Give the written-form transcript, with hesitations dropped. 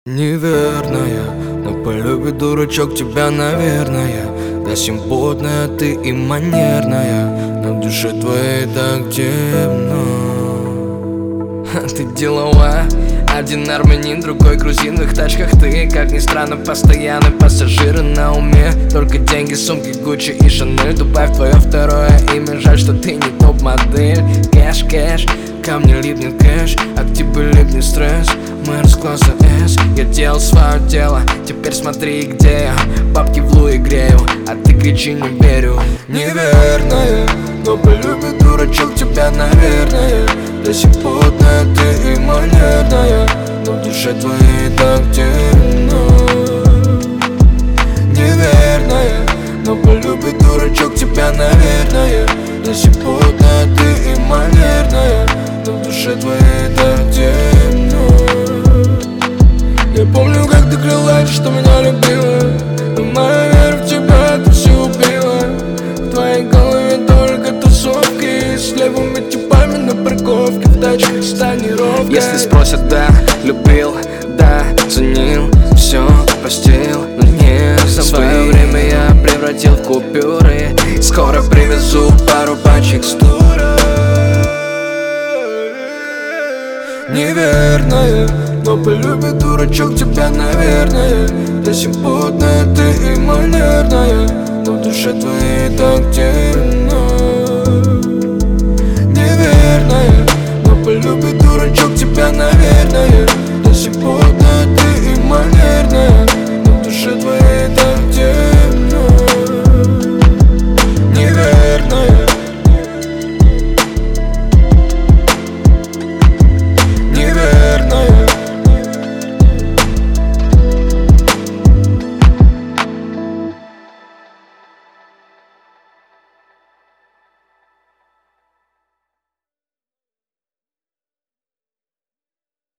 Неверная, но полюбит дурачок тебя, наверное. Да симпотная ты и манерная, но в душе твоей так темно. Ты деловая, один армянин, другой грузин. В их тачках ты, как ни странно, постоянно пассажиры на уме. Только деньги, сумки, Гуччи и Шанель. Добавь твое второе имя, жаль, что ты не топ-модель. Кэш, кэш, ко мне липнет кэш, а к тебе липнет стресс. Мы с класса S, я делал свое дело, теперь смотри, где я. Бабки в Луи грею, а ты кричи, не верю. Неверная, но полюбит дурачок тебя, наверное. Да симпотная ты и манерная, но в душе твоей так темно. Неверная, но полюбит дурачок тебя, наверное. Да симпотная ты и манерная, но в душе твоей так темно. Я помню, как ты крылась, что меня любила, но моя вера в тебя ты все убила. В твоей голове только тусовки с левыми типами на парковке, в тачках с тонировкой. Если спросят, да, любил, да, ценил, все простил, но не забыл. Свое время я превратил в купюры, скоро привезу пару пачек с тура. Неверная, но полюбит дурачок тебя, наверное. Да симпотная ты и манерная, но в душе твоей так темно. Неверная, но полюбит дурачок тебя, наверное.